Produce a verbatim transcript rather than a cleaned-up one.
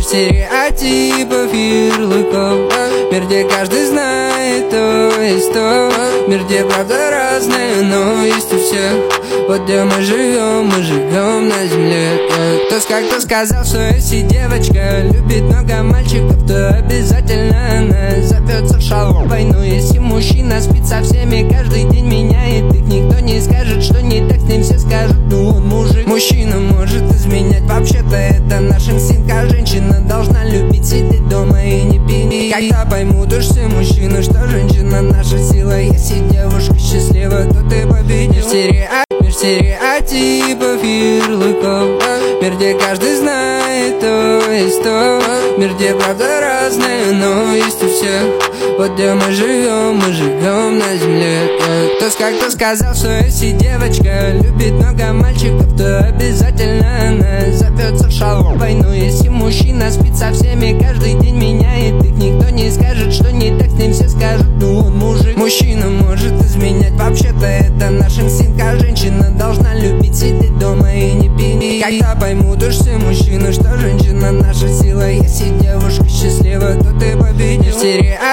стереотипов, ярлыков. Мир, где каждый знает то есть то. Мир, где правда разная, но есть у всех. Вот где мы живем, мы живем на земле. Кто-то как-то сказал, что если девочка любит много мальчиков, то обязательно она зовется в шаловой. Но если мужчина спит со всеми, каждый день меняет их, никто не скажет, что не так с ним, все скажут, ну он мужик. Мужчина может изменять, вообще-то это наш инстинкт. А женщина должна любить, сидеть дома и не пить. Когда поймут уж все мужчины, что женщина наша сила. Если девушка счастлива, то ты победишь. Мир стереотипов, ярлыков. Мир, где каждый знает то есть то. Мир, где правда разная, но есть у всех. Вот где мы живем, мы живем на земле. Кто-то как-то сказал, что если девочка любит много мальчиков, то обязательно она зовется в шаловой. Но если мужчина спит со всеми, каждый день меняет их, никто не скажет, что не так с ним, все скажут, ну он мужик. Мужчина может изменять, вообще-то это наш инстинкт. А женщина должна любить, сидеть дома и не пить. Когда поймут уж все мужчины, что женщина наша сила. Если девушка счастлива, то ты победишь.